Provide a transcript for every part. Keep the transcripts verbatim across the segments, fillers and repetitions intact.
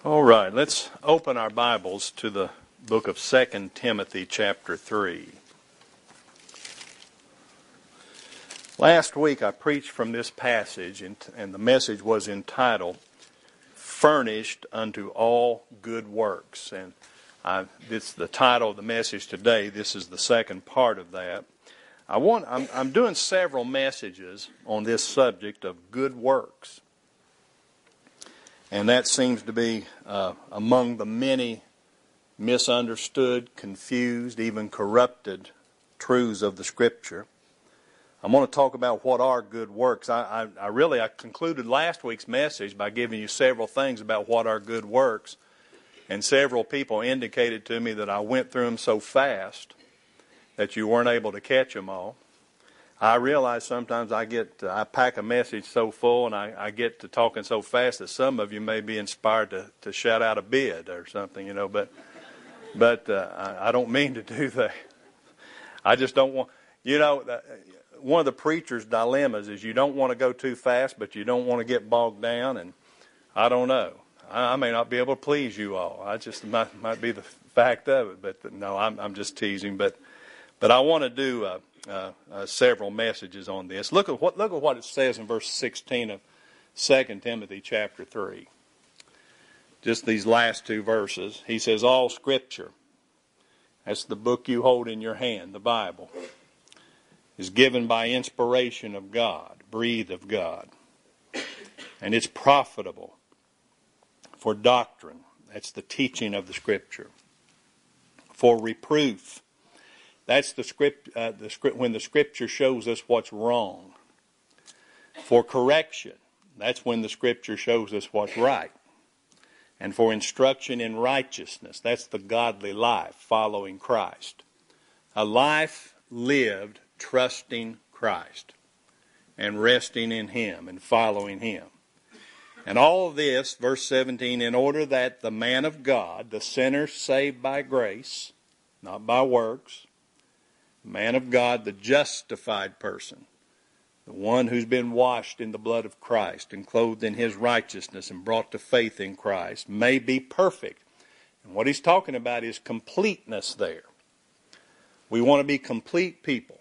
All right, let's open our Bibles to the book of Second Timothy chapter three. Last week I preached from this passage, and, and the message was entitled, Furnished unto All Good Works. And I, it's the title of the message today. This is the second part of that. I want, I'm, I'm doing several messages on this subject of good works. And that seems to be uh, among the many misunderstood, confused, even corrupted truths of the Scripture. I'm going to talk about what are good works. I, I, I really I concluded last week's message by giving you several things about what are good works. And several people indicated to me that I went through them so fast that you weren't able to catch them all. I realize sometimes I get, uh, I pack a message so full and I, I get to talking so fast that some of you may be inspired to, to shout out a bid or something, you know, but but uh, I, I don't mean to do that. I just don't want, you know, one of the preacher's dilemmas is you don't want to go too fast, but you don't want to get bogged down, and I don't know. I, I may not be able to please you all. I just might, might be the fact of it, but no, I'm, I'm just teasing, but but I want to do uh, Uh, uh, several messages on this. Look at what look at what it says in verse sixteen of Second Timothy chapter three. Just these last two verses. He says, all Scripture, that's the book you hold in your hand, the Bible, is given by inspiration of God, breathed of God. And it's profitable for doctrine. That's the teaching of the Scripture. For reproof. That's the script, uh, the script when the Scripture shows us what's wrong. For correction, that's when the Scripture shows us what's right. And for instruction in righteousness, that's the godly life, following Christ. A life lived trusting Christ and resting in Him and following Him. And all of this, verse seventeen, in order that the man of God, the sinner saved by grace, not by works, man of God, the justified person, the one who's been washed in the blood of Christ and clothed in His righteousness and brought to faith in Christ, may be perfect. And what he's talking about is completeness there. We want to be complete people.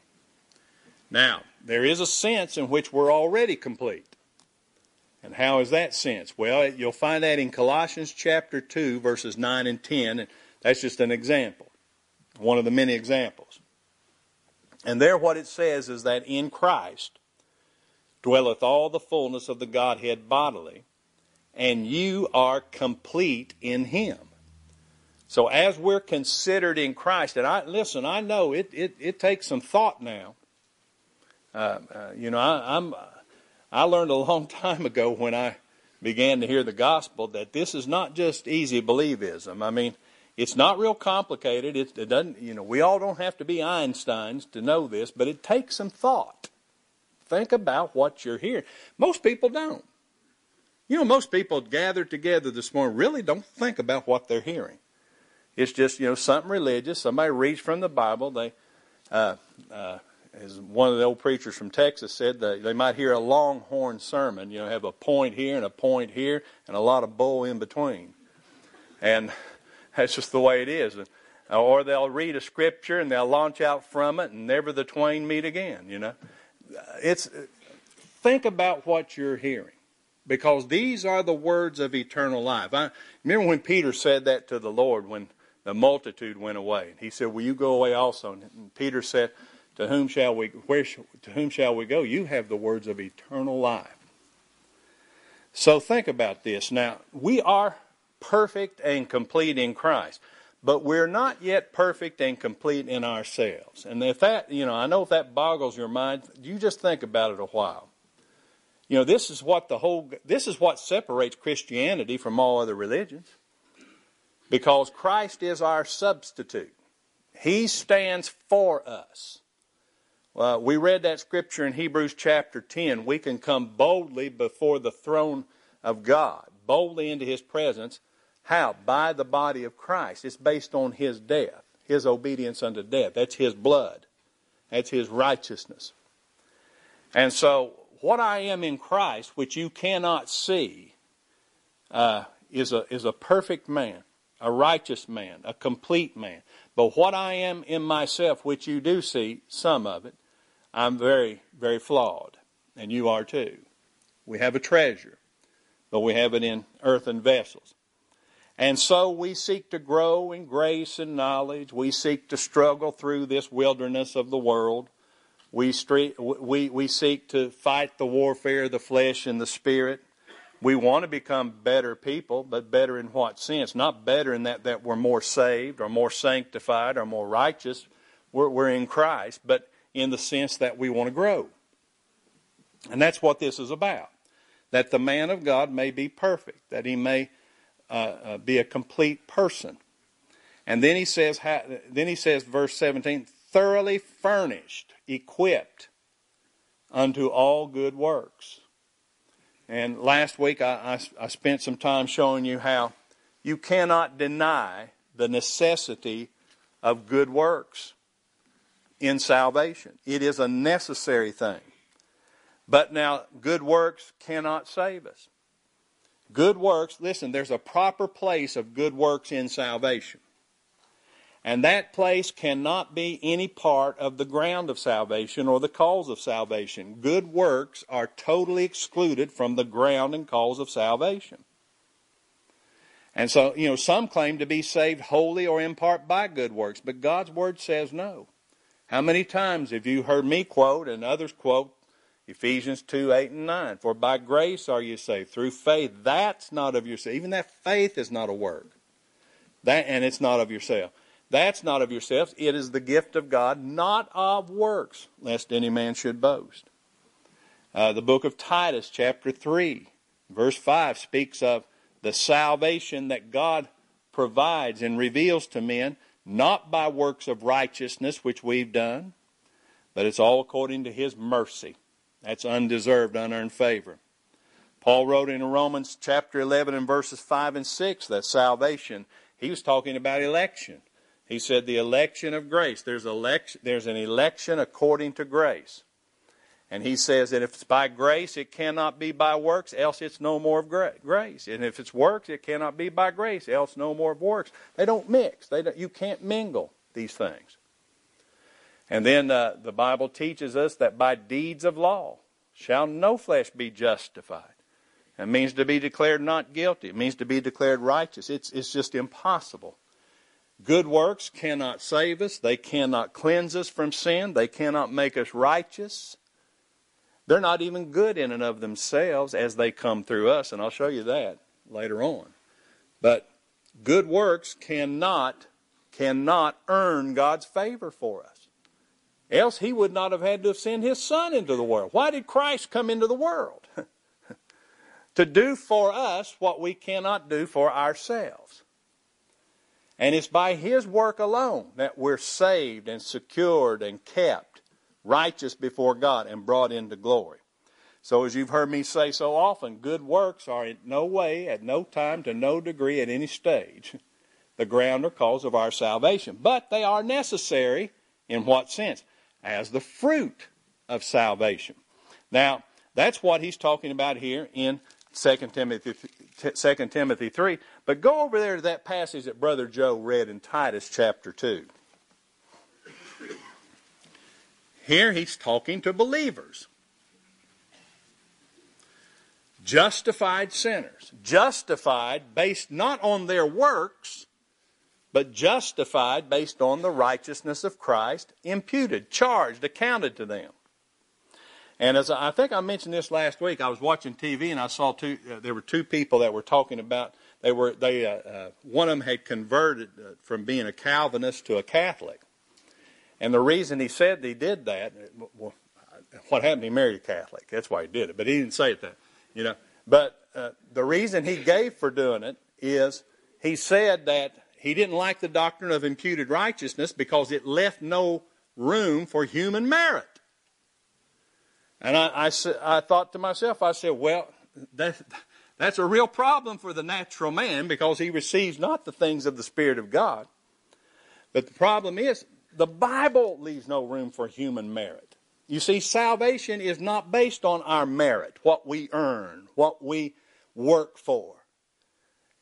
Now, there is a sense in which we're already complete. And how is that sense? Well, you'll find that in Colossians chapter two, verses nine and ten. And that's just an example, one of the many examples. And there what it says is that in Christ dwelleth all the fullness of the Godhead bodily, and you are complete in Him. So as we're considered in Christ, and I listen, I know it it, it takes some thought now. Uh, uh, you know, I, I'm I learned a long time ago when I began to hear the gospel that this is not just easy believism. I mean, it's not real complicated. It, it doesn't, you know, we all don't have to be Einsteins to know this, but it takes some thought. Think about what you're hearing. Most people don't. You know, most people gathered together this morning really don't think about what they're hearing. It's just, you know, something religious. Somebody reads from the Bible. They, uh, uh, as one of the old preachers from Texas said, they, they might hear a longhorn sermon. You know, have a point here and a point here and a lot of bull in between. And that's just the way it is. Or they'll read a scripture and they'll launch out from it and never the twain meet again, you know. It's think about what you're hearing, because these are the words of eternal life. I remember when Peter said that to the Lord when the multitude went away. He said, will you go away also? And Peter said, to whom shall we where to whom shall we go? You have the words of eternal life. So think about this. Now, we are perfect and complete in Christ, but we're not yet perfect and complete in ourselves. And if that, you know, I know if that boggles your mind, you just think about it a while. You know, this is what the whole, this is what separates Christianity from all other religions, because Christ is our substitute. He stands for us. Uh, we read that scripture in Hebrews chapter ten. We can come boldly before the throne of God, boldly into His presence. How? By the body of Christ. It's based on His death, His obedience unto death. That's His blood. That's His righteousness. And so what I am in Christ, which you cannot see, uh, is a, is a perfect man, a righteous man, a complete man. But what I am in myself, which you do see some of it, I'm very, very flawed. And you are too. We have a treasure, but we have it in earthen vessels. And so we seek to grow in grace and knowledge. We seek to struggle through this wilderness of the world. We, street, we, we seek to fight the warfare of the flesh and the spirit. We want to become better people, but better in what sense? Not better in that, that we're more saved or more sanctified or more righteous. We're, we're in Christ, but in the sense that we want to grow. And that's what this is about. That the man of God may be perfect, that he may uh, uh, be a complete person. And then he says, then he says, verse seventeen, thoroughly furnished, equipped unto all good works. And last week I, I, I spent some time showing you how you cannot deny the necessity of good works in salvation. It is a necessary thing. But now, good works cannot save us. Good works, listen, there's a proper place of good works in salvation. And that place cannot be any part of the ground of salvation or the cause of salvation. Good works are totally excluded from the ground and cause of salvation. And so, you know, some claim to be saved wholly or in part by good works, but God's Word says no. How many times have you heard me quote and others quote Ephesians two, eight, and nine? For by grace are you saved, through faith. That's not of yourself. Even that faith is not a work. That, and it's not of yourself. That's not of yourselves. It is the gift of God, not of works, lest any man should boast. Uh, the book of Titus, chapter three, verse five, speaks of the salvation that God provides and reveals to men, not by works of righteousness which we've done, but it's all according to His mercy. That's undeserved, unearned favor. Paul wrote in Romans chapter eleven and verses five and six that salvation, he was talking about election. He said the election of grace. There's, election, there's an election according to grace. And he says that if it's by grace, it cannot be by works, else it's no more of grace. And if it's works, it cannot be by grace, else no more of works. They don't mix. They don't, you can't mingle these things. And then uh, the Bible teaches us that by deeds of law shall no flesh be justified. It means to be declared not guilty. It means to be declared righteous. It's, it's just impossible. Good works cannot save us. They cannot cleanse us from sin. They cannot make us righteous. They're not even good in and of themselves as they come through us, and I'll show you that later on. But good works cannot, cannot earn God's favor for us. Else He would not have had to have sent His Son into the world. Why did Christ come into the world? To do for us what we cannot do for ourselves. And it's by His work alone that we're saved and secured and kept righteous before God and brought into glory. So as you've heard me say so often, good works are in no way, at no time, to no degree, at any stage, the ground or cause of our salvation. But they are necessary in what sense? As the fruit of salvation. Now, that's what he's talking about here in Second Timothy, Second Timothy three. But go over there to that passage that Brother Joe read in Titus chapter two. Here he's talking to believers. Justified sinners. Justified based not on their works, but justified based on the righteousness of Christ, imputed, charged, accounted to them. And as I, I think I mentioned this last week, I was watching T V and I saw two. Uh, there were two people that were talking about. They were they. Uh, uh, one of them had converted uh, from being a Calvinist to a Catholic, and the reason he said he did that. Well, what happened? He married a Catholic. That's why he did it. But he didn't say it that. You know. But uh, the reason he gave for doing it is he said that he didn't like the doctrine of imputed righteousness because it left no room for human merit. And I, I, I thought to myself, I said, well, that, that's a real problem for the natural man because he receives not the things of the Spirit of God. But the problem is, the Bible leaves no room for human merit. You see, salvation is not based on our merit, what we earn, what we work for.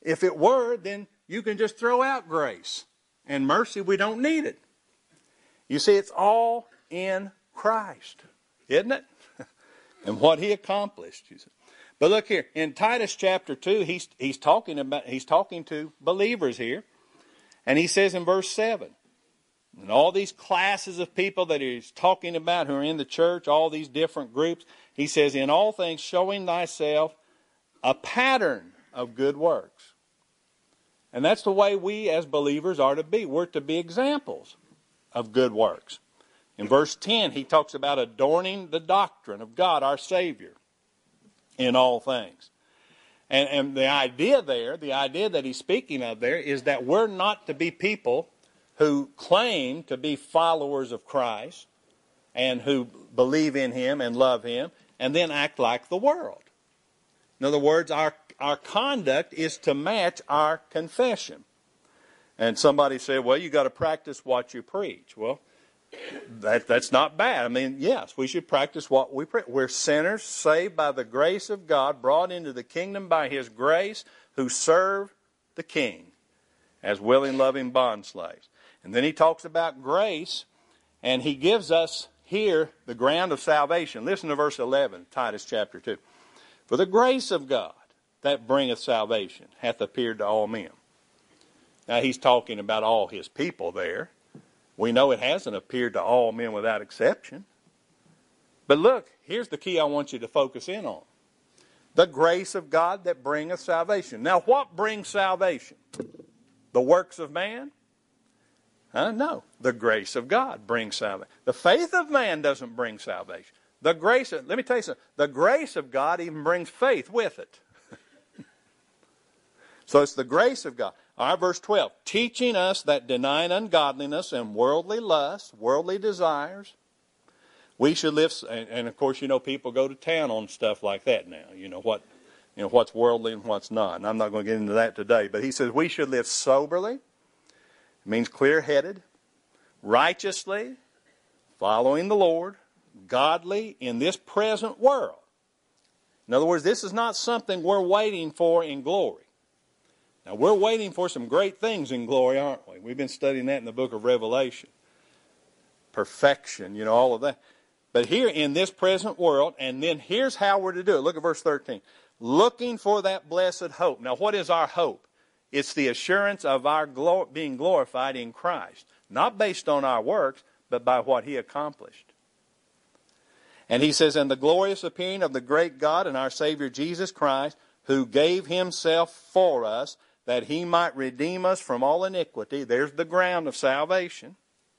If it were, then you can just throw out grace. And mercy, we don't need it. You see, it's all in Christ, isn't it? And what he accomplished. You see. But look here, in Titus chapter two, he's, he's, talking about, he's talking to believers here. And he says in verse seven, and all these classes of people that he's talking about who are in the church, all these different groups, he says, in all things showing thyself a pattern of good works. And that's the way we as believers are to be. We're to be examples of good works. In verse ten, he talks about adorning the doctrine of God, our Savior, in all things. And, and the idea there, the idea that he's speaking of there, is that we're not to be people who claim to be followers of Christ and who believe in him and love him and then act like the world. In other words, our, our conduct is to match our confession. And somebody said, well, you got to practice what you preach. Well, that, that's not bad. I mean, yes, we should practice what we preach. We're sinners saved by the grace of God, brought into the kingdom by his grace, who serve the King as willing, loving bondslaves. And then he talks about grace, and he gives us here the ground of salvation. Listen to verse eleven, Titus chapter two. For the grace of God that bringeth salvation hath appeared to all men. Now he's talking about all his people there. We know it hasn't appeared to all men without exception. But look, here's the key I want you to focus in on. The grace of God that bringeth salvation. Now what brings salvation? The works of man? Huh? No. The grace of God brings salvation. The faith of man doesn't bring salvation. The grace of, let me tell you something. The grace of God even brings faith with it. So it's the grace of God. All right, verse twelve. Teaching us that denying ungodliness and worldly lusts, worldly desires, we should live, and, and of course, you know, people go to town on stuff like that now. You know, what, you know, what's worldly and what's not. And I'm not going to get into that today. But he says we should live soberly. It means clear-headed, righteously, following the Lord, godly in this present world. In other words, this is not something we're waiting for in glory. Now, we're waiting for some great things in glory, aren't we? We've been studying that in the book of Revelation. Perfection, you know, all of that. But here in this present world, and then here's how we're to do it. Look at verse thirteen. Looking for that blessed hope. Now, what is our hope? It's the assurance of our glor- being glorified in Christ. Not based on our works, but by what he accomplished. And he says, and the glorious appearing of the great God and our Savior Jesus Christ, who gave himself for us, that he might redeem us from all iniquity. There's the ground of salvation.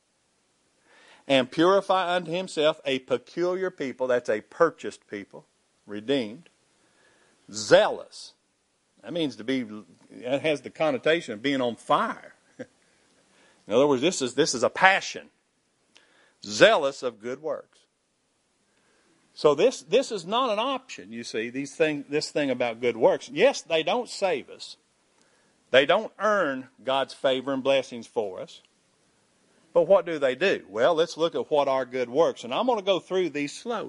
And purify unto himself a peculiar people. That's a purchased people. Redeemed. Zealous. That means to be, that has the connotation of being on fire. In other words, this is, this is a passion. Zealous of good works. So this, this is not an option, you see, these thing, this thing about good works. Yes, they don't save us. They don't earn God's favor and blessings for us. But what do they do? Well, let's look at what are good works. And I'm going to go through these slowly.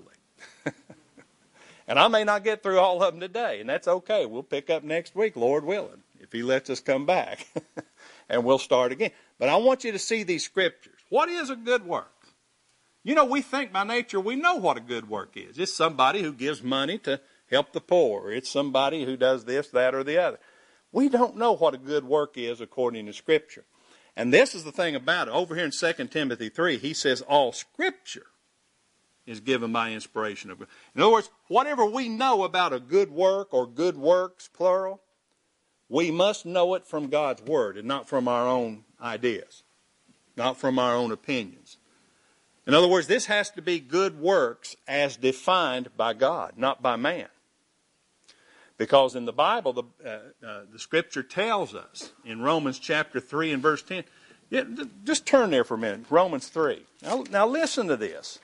And I may not get through all of them today, and that's okay. We'll pick up next week, Lord willing, if he lets us come back. And we'll start again. But I want you to see these scriptures. What is a good work? You know, we think by nature we know what a good work is. It's somebody who gives money to help the poor. It's somebody who does this, that, or the other. We don't know what a good work is according to Scripture. And this is the thing about it. Over here in Second Timothy three, he says all Scripture is given by inspiration of God. In other words, whatever we know about a good work or good works, plural, we must know it from God's Word and not from our own ideas, not from our own opinions. In other words, this has to be good works as defined by God, not by man. Because in the Bible, the, uh, uh, the Scripture tells us in Romans chapter three and verse ten. Yeah, just turn there for a minute. Romans three. Now, now listen to this.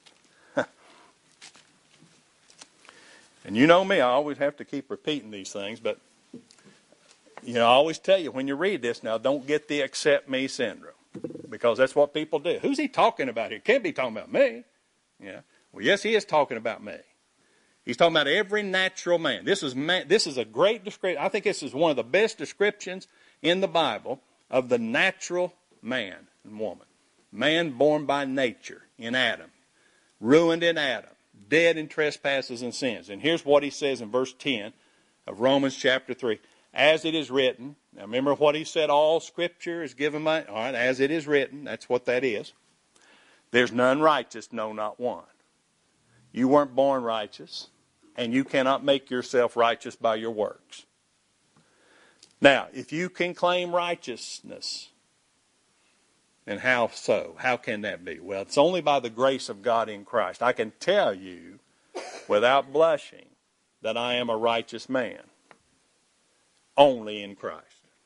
And you know me, I always have to keep repeating these things, but you know, I always tell you when you read this, now don't get the accept me syndrome. Because that's what people do. Who's he talking about here? Can't be talking about me. Yeah. Well, yes, he is talking about me. He's talking about every natural man. This is man, this is a great description. I think this is one of the best descriptions in the Bible of the natural man and woman. Man born by nature in Adam, ruined in Adam, dead in trespasses and sins. And here's what he says in verse ten of Romans chapter three. As it is written, now remember what he said, all Scripture is given by, all right, as it is written, that's what that is. There's none righteous, no, not one. You weren't born righteous, and you cannot make yourself righteous by your works. Now, if you can claim righteousness, and how so? How can that be? Well, it's only by the grace of God in Christ. I can tell you without blushing that I am a righteous man. Only in Christ.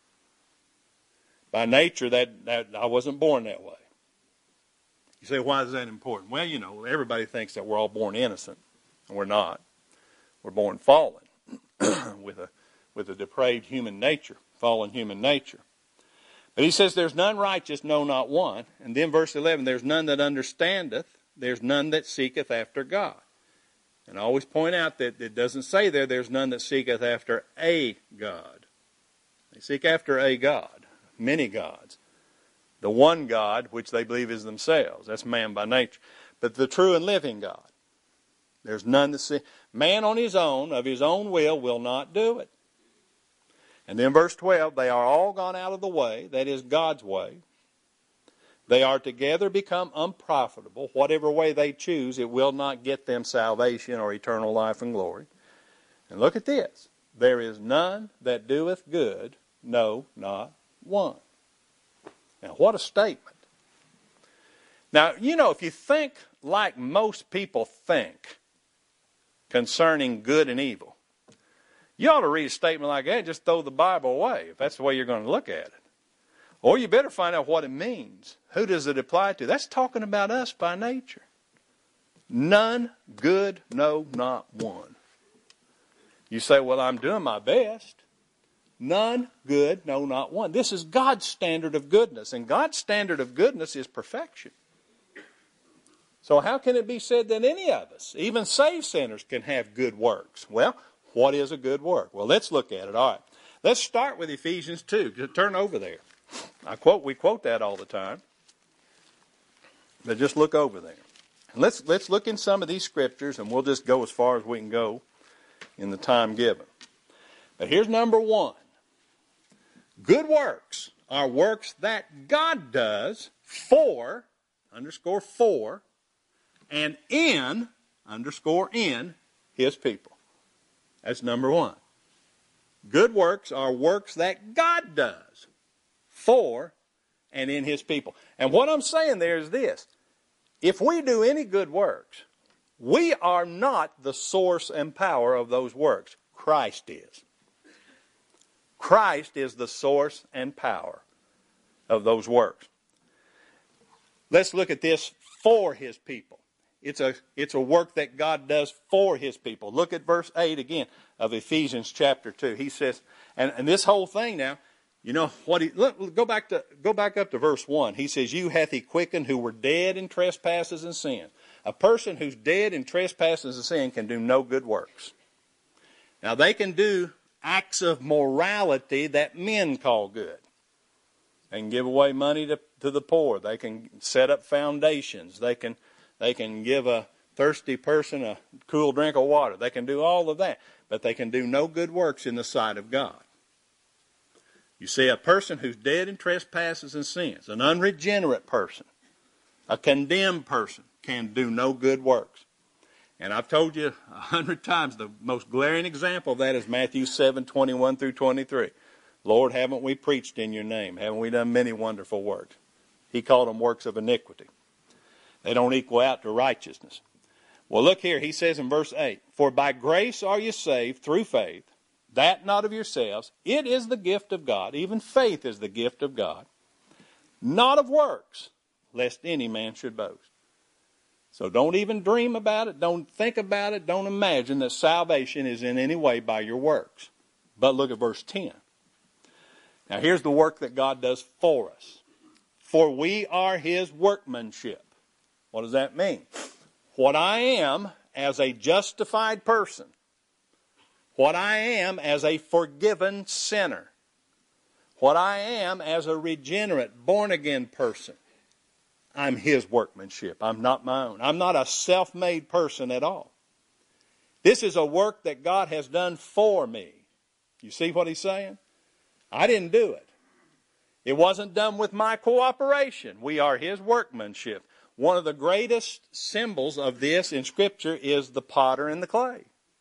By nature, that, that I wasn't born that way. You say, why is that important? Well, you know, everybody thinks that we're all born innocent, and we're not. We're born fallen with a with a depraved human nature, fallen human nature. But he says, there's none righteous, no, not one. And then verse eleven, there's none that understandeth, there's none that seeketh after God. And I always point out that it doesn't say there, there's none that seeketh after a God. They seek after a God, many gods. The one God, which they believe is themselves. That's man by nature. But the true and living God. There's none that see. Man on his own, of his own will, will not do it. And then verse twelve, they are all gone out of the way, that is God's way. They are together become unprofitable. Whatever way they choose, it will not get them salvation or eternal life and glory. And look at this. There is none that doeth good, no, not one. Now, what a statement. Now, you know, if you think like most people think concerning good and evil, you ought to read a statement like that and just throw the Bible away, if that's the way you're going to look at it. Or you better find out what it means. Who does it apply to? That's talking about us by nature. None good, no, not one. You say, well, I'm doing my best. None good, no, not one. This is God's standard of goodness, and God's standard of goodness is perfection. So how can it be said that any of us, even saved sinners, can have good works? Well, what is a good work? Well, let's look at it. All right. Let's start with Ephesians two. Turn over there. I quote, we quote that all the time. But just look over there. Let's, let's look in some of these scriptures, and we'll just go as far as we can go in the time given. But here's number one. Good works are works that God does for, underscore for, and in, underscore in, His people. That's number one. Good works are works that God does for and in His people. And what I'm saying there is this. If we do any good works, we are not the source and power of those works. Christ is. Christ is the source and power of those works. Let's look at this for His people. It's a, it's a work that God does for His people. Look at verse eight again of Ephesians chapter two. He says, and, and this whole thing now, you know what he, look, go back to, go back up to verse one. He says, you hath He quickened who were dead in trespasses and sin. A person who's dead in trespasses and sin can do no good works. Now they can do acts of morality that men call good. They can give away money to, to the poor. They can set up foundations. They can, they can give a thirsty person a cool drink of water. They can do all of that. But they can do no good works in the sight of God. You see, a person who's dead in trespasses and sins, an unregenerate person, a condemned person, can do no good works. And I've told you a hundred times, the most glaring example of that is Matthew seven, twenty-one through twenty-three. Lord, haven't we preached in your name? Haven't we done many wonderful works? He called them works of iniquity. They don't equal out to righteousness. Well, look here. He says in verse eight, for by grace are you saved through faith, that not of yourselves. It is the gift of God. Even faith is the gift of God. Not of works, lest any man should boast. So don't even dream about it. Don't think about it. Don't imagine that salvation is in any way by your works. But look at verse ten. Now here's the work that God does for us. For we are His workmanship. What does that mean? What I am as a justified person, what I am as a forgiven sinner, what I am as a regenerate, born-again person, I'm His workmanship. I'm not my own. I'm not a self-made person at all. This is a work that God has done for me. You see what He's saying? I didn't do it. It wasn't done with my cooperation. We are His workmanship. One of the greatest symbols of this in Scripture is the potter and the clay.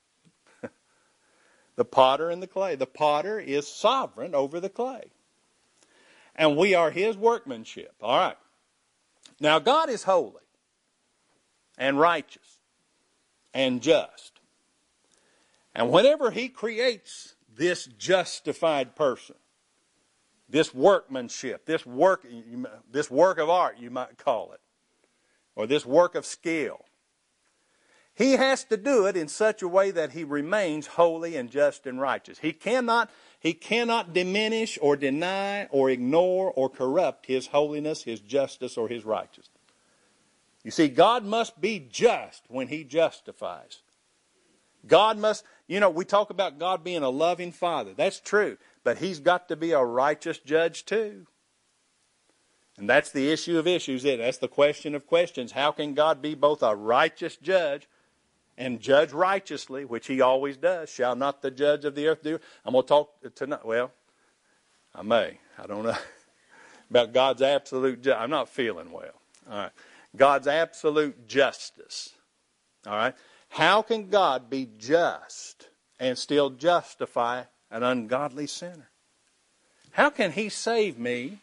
The potter and the clay. The potter is sovereign over the clay. And we are His workmanship. All right. Now, God is holy and righteous and just. And whenever He creates this justified person, this workmanship, this work, this work of art, you might call it, or this work of skill, He has to do it in such a way that He remains holy and just and righteous. He cannot, He cannot diminish or deny or ignore or corrupt His holiness, His justice, or His righteousness. You see, God must be just when He justifies. God must, you know, we talk about God being a loving Father. That's true. But He's got to be a righteous judge too. And that's the issue of issues. That's the question of questions. How can God be both a righteous judge and judge righteously, which He always does? Shall not the judge of the earth do? I'm going to talk tonight. Well, I may. I don't know. About God's absolute justice. I'm not feeling well. All right. God's absolute justice. All right. How can God be just and still justify an ungodly sinner? How can He save me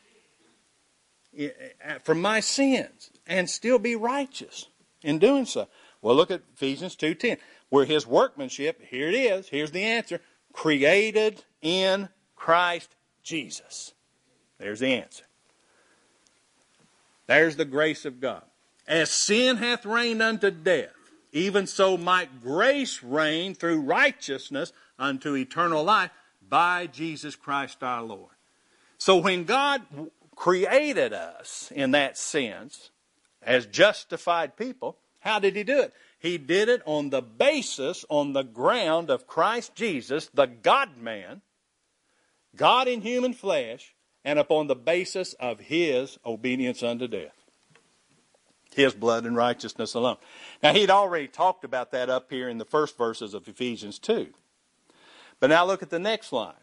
from my sins and still be righteous in doing so? Well, look at Ephesians two ten. We're His workmanship. Here it is. Here's the answer. Created in Christ Jesus. There's the answer. There's the grace of God. As sin hath reigned unto death, even so might grace reign through righteousness unto eternal life by Jesus Christ our Lord. So when God created us in that sense as justified people, how did He do it? He did it on the basis, on the ground of Christ Jesus, the God-man, God in human flesh, and upon the basis of His obedience unto death. His blood and righteousness alone. Now, He'd already talked about that up here in the first verses of Ephesians two. But now look at the next line.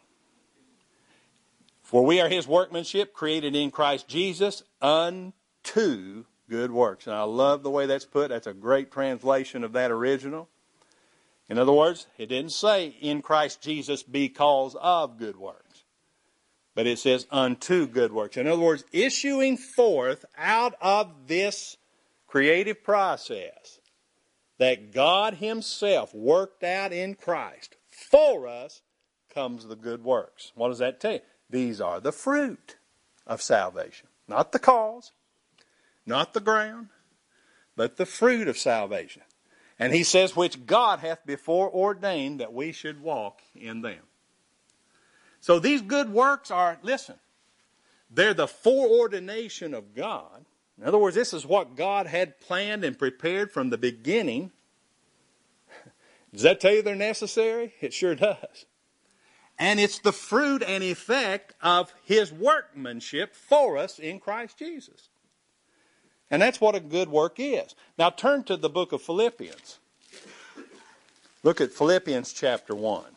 For we are His workmanship, created in Christ Jesus unto good works. And I love the way that's put. That's a great translation of that original. In other words, it didn't say in Christ Jesus because of good works. But it says unto good works. In other words, issuing forth out of this creative process that God Himself worked out in Christ for us comes the good works. What does that tell you? These are the fruit of salvation. Not the cause, not the ground, but the fruit of salvation. And He says, which God hath before ordained that we should walk in them. So these good works are, listen, they're the foreordination of God. In other words, this is what God had planned and prepared from the beginning. Does that tell you they're necessary? It sure does. And it's the fruit and effect of His workmanship for us in Christ Jesus. And that's what a good work is. Now turn to the book of Philippians. Look at Philippians chapter one.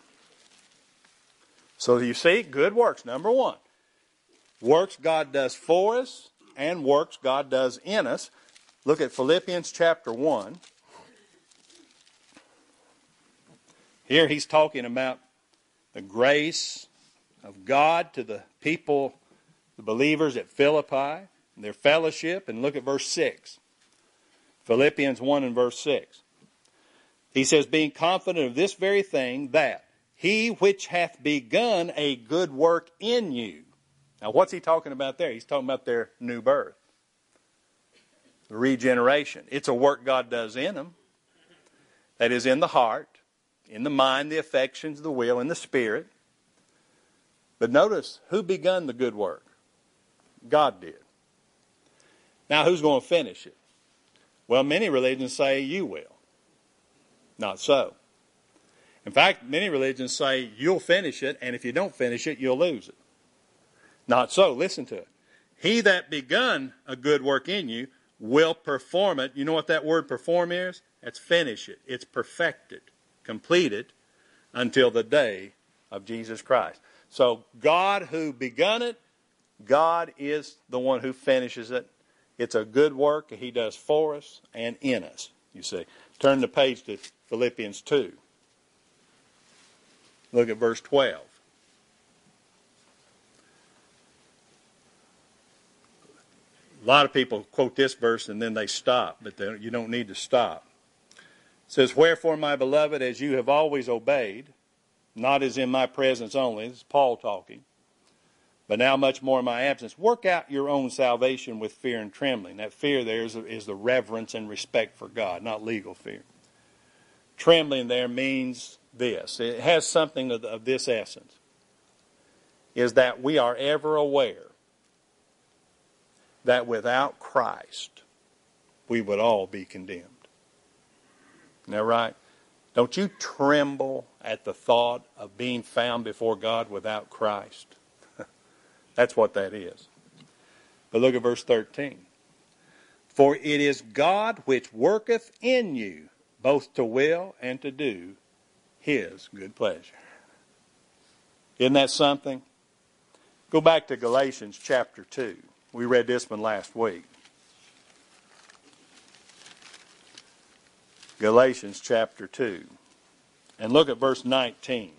So you see, good works, number one. Works God does for us and works God does in us. Look at Philippians chapter one. Here he's talking about the grace of God to the people, the believers at Philippi, their fellowship. And look at verse six. Philippians one and verse six. He says, being confident of this very thing, that He which hath begun a good work in you. Now what's he talking about there? He's talking about their new birth. The regeneration. It's a work God does in them. That is in the heart, in the mind, the affections, the will, and the spirit. But notice, who begun the good work? God did. Now who's going to finish it? Well, many religions say you will. Not so. In fact, many religions say you'll finish it, and if you don't finish it, you'll lose it. Not so. Listen to it. He that begun a good work in you will perform it. You know what that word perform is? That's finish it. It's perfected, completed, until the day of Jesus Christ. So God who begun it, God is the one who finishes it. It's a good work He does for us and in us, you see. Turn the page to Philippians two. Look at verse twelve. A lot of people quote this verse and then they stop, but they, you don't need to stop. It says, wherefore, my beloved, as you have always obeyed, not as in my presence only, this is Paul talking, but now much more in my absence, work out your own salvation with fear and trembling. That fear there is, is the reverence and respect for God, not legal fear. Trembling there means this. It has something of, of this essence, is that we are ever aware that without Christ, we would all be condemned. Isn't that right? Don't you tremble at the thought of being found before God without Christ? That's what that is. But look at verse thirteen. For it is God which worketh in you, both to will and to do His good pleasure. Isn't that something? Go back to Galatians chapter two. We read this one last week. Galatians chapter two. And look at verse nineteen.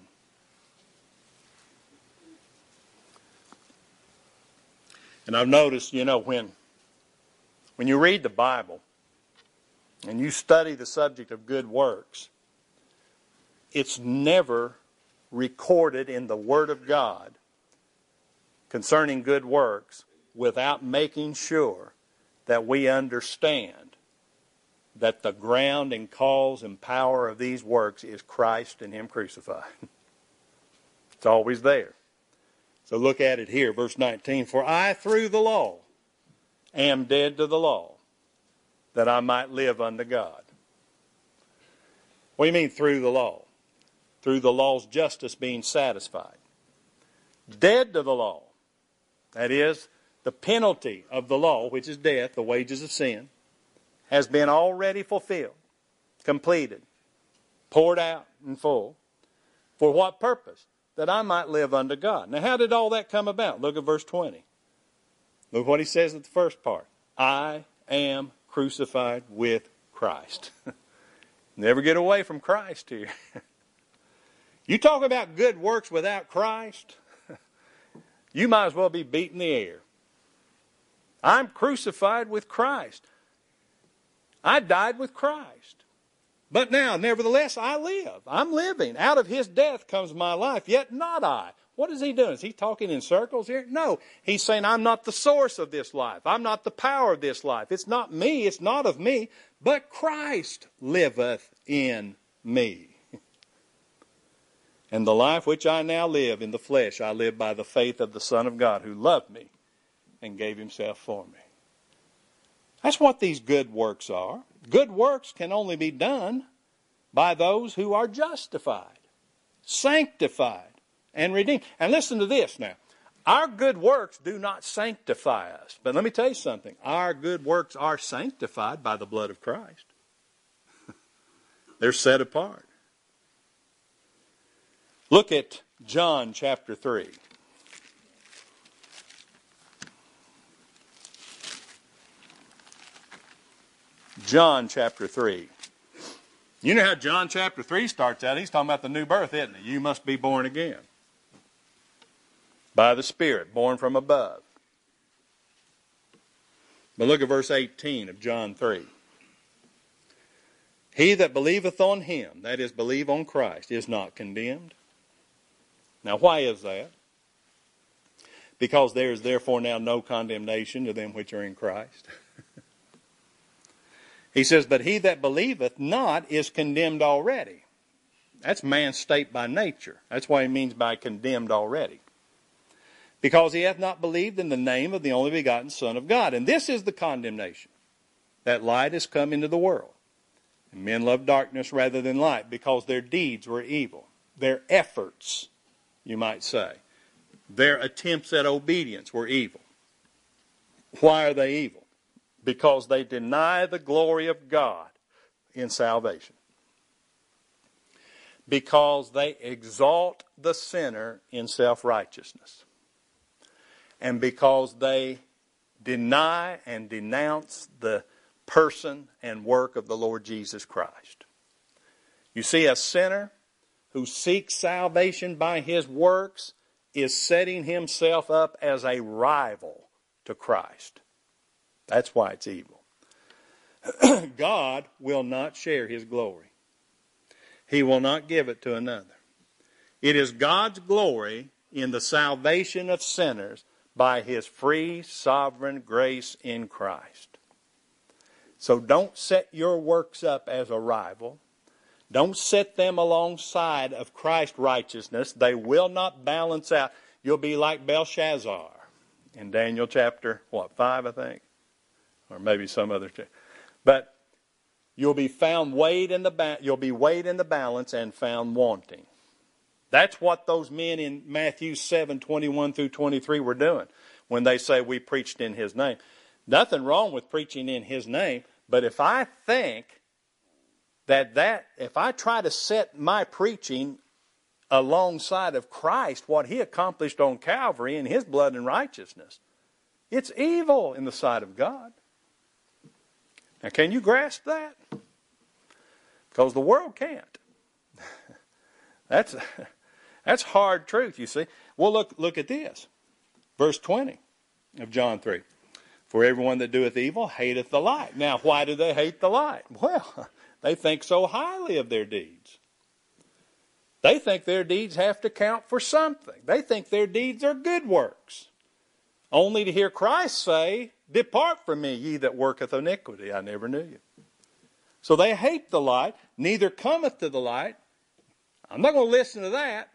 And I've noticed, you know, when, when you read the Bible and you study the subject of good works, it's never recorded in the Word of God concerning good works without making sure that we understand that the ground and cause and power of these works is Christ and Him crucified. It's always there. So look at it here, verse nineteen. For I through the law am dead to the law, that I might live unto God. What do you mean through the law? Through the law's justice being satisfied. Dead to the law. That is, the penalty of the law, which is death, the wages of sin, has been already fulfilled, completed, poured out in full. For what purpose? That I might live unto God. Now, how did all that come about? Look at verse twenty. Look what he says at the first part. I am crucified with Christ. Never get away from Christ here. You talk about good works without Christ, you might as well be beating the air. I'm crucified with Christ. I died with Christ. But now, nevertheless, I live. I'm living. Out of His death comes my life, yet not I. What is He doing? Is He talking in circles here? No. He's saying, I'm not the source of this life. I'm not the power of this life. It's not me. It's not of me. But Christ liveth in me. And the life which I now live in the flesh, I live by the faith of the Son of God who loved me and gave Himself for me. That's what these good works are. Good works can only be done by those who are justified, sanctified, and redeemed. And listen to this now. Our good works do not sanctify us. But let me tell you something. Our good works are sanctified by the blood of Christ. They're set apart. Look at John chapter three. John chapter three. You know how John chapter three starts out? He's talking about the new birth, isn't he? You must be born again. By the Spirit, born from above. But look at verse eighteen of John three. He that believeth on Him, that is, believe on Christ, is not condemned. Now, why is that? Because there is therefore now no condemnation to them which are in Christ. He says, but he that believeth not is condemned already. That's man's state by nature. That's what he means by condemned already. Because he hath not believed in the name of the only begotten Son of God. And this is the condemnation, that light has come into the world. And men loved darkness rather than light because their deeds were evil. Their efforts, you might say, their attempts at obedience were evil. Why are they evil? Because they deny the glory of God in salvation. Because they exalt the sinner in self-righteousness. And because they deny and denounce the person and work of the Lord Jesus Christ. You see, a sinner who seeks salvation by his works is setting himself up as a rival to Christ. That's why it's evil. God will not share his glory. He will not give it to another. It is God's glory in the salvation of sinners by his free, sovereign grace in Christ. So don't set your works up as a rival. Don't set them alongside of Christ's righteousness. They will not balance out. You'll be like Belshazzar in Daniel chapter, what, five, I think? Or maybe some other chapter. But you'll be found weighed in the ba- you'll be weighed in the balance and found wanting. That's what those men in Matthew seven, twenty-one through twenty-three were doing when they say we preached in his name. Nothing wrong with preaching in his name, but if I think that that if I try to set my preaching alongside of Christ, what he accomplished on Calvary in his blood and righteousness, it's evil in the sight of God. Now, can you grasp that? Because the world can't. That's that's hard truth, you see. Well, look look at this. Verse twenty of John three. For everyone that doeth evil hateth the light. Now, why do they hate the light? Well, they think so highly of their deeds. They think their deeds have to count for something. They think their deeds are good works. Only to hear Christ say, depart from me, ye that worketh iniquity. I never knew you. So they hate the light, neither cometh to the light. I'm not going to listen to that.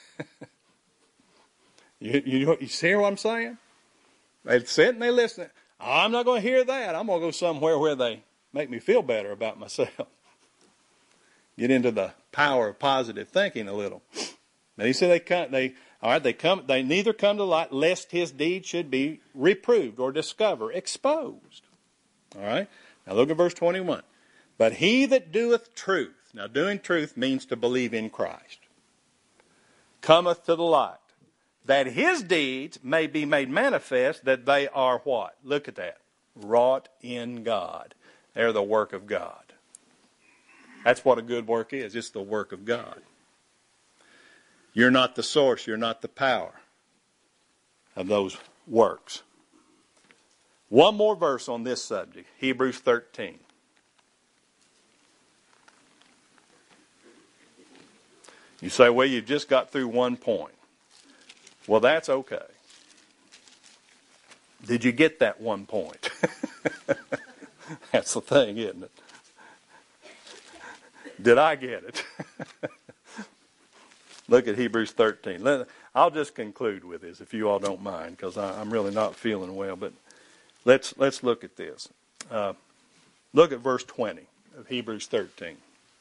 you, you, you see what I'm saying? They sit and they listen. I'm not going to hear that. I'm going to go somewhere where they make me feel better about myself. Get into the power of positive thinking a little. Now he said they come, they all right, they come they neither come to light lest his deed should be reproved or discovered, exposed. All right? Now look at verse twenty-one. But he that doeth truth, now doing truth means to believe in Christ, cometh to the light, that his deeds may be made manifest, that they are what? Look at that. Wrought in God. They're the work of God. That's what a good work is. It's the work of God. You're not the source. You're not the power of those works. One more verse on this subject. Hebrews thirteen. You say, well, you just got through one point. Well, that's okay. Did you get that one point? That's the thing, isn't it? Did I get it? Look at Hebrews thirteen. I'll just conclude with this, if you all don't mind, because I'm really not feeling well. But let's let's look at this. Uh, look at verse twenty of Hebrews thirteen.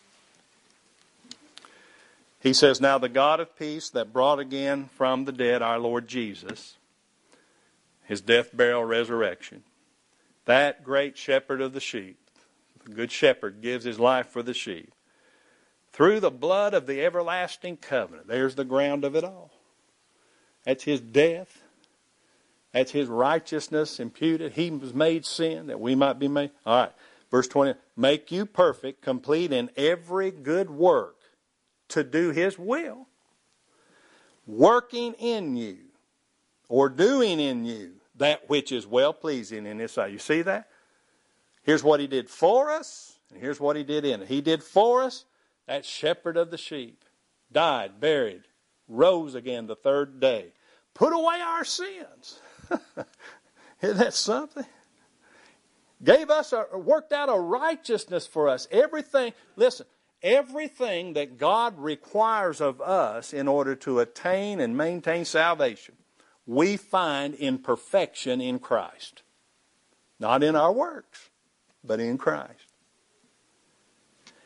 He says, now the God of peace that brought again from the dead our Lord Jesus, his death, burial, resurrection, that great shepherd of the sheep, the good shepherd gives his life for the sheep, through the blood of the everlasting covenant. There's the ground of it all. That's his death. That's his righteousness imputed. He was made sin that we might be made. All right, verse twenty. Make you perfect, complete in every good work to do his will. Working in you, or doing in you, that which is well-pleasing in his sight. You see that? Here's what he did for us, and here's what he did in it. He did for us, that shepherd of the sheep, died, buried, rose again the third day, put away our sins. Isn't that something? Gave us, a, worked out a righteousness for us. Everything, listen, everything that God requires of us in order to attain and maintain salvation, we find in perfection in Christ. Not in our works, but in Christ.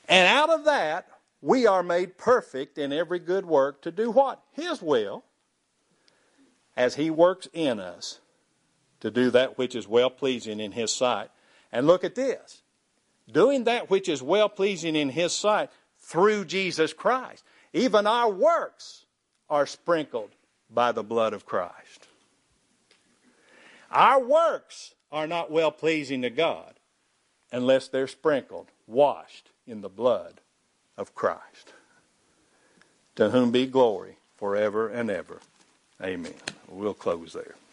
And out of that, we are made perfect in every good work to do what? His will, as He works in us to do that which is well-pleasing in His sight. And look at this. Doing that which is well-pleasing in His sight through Jesus Christ. Even our works are sprinkled by the blood of Christ. Our works are not well-pleasing to God unless they're sprinkled, washed in the blood of Christ. To whom be glory forever and ever. Amen. We'll close there.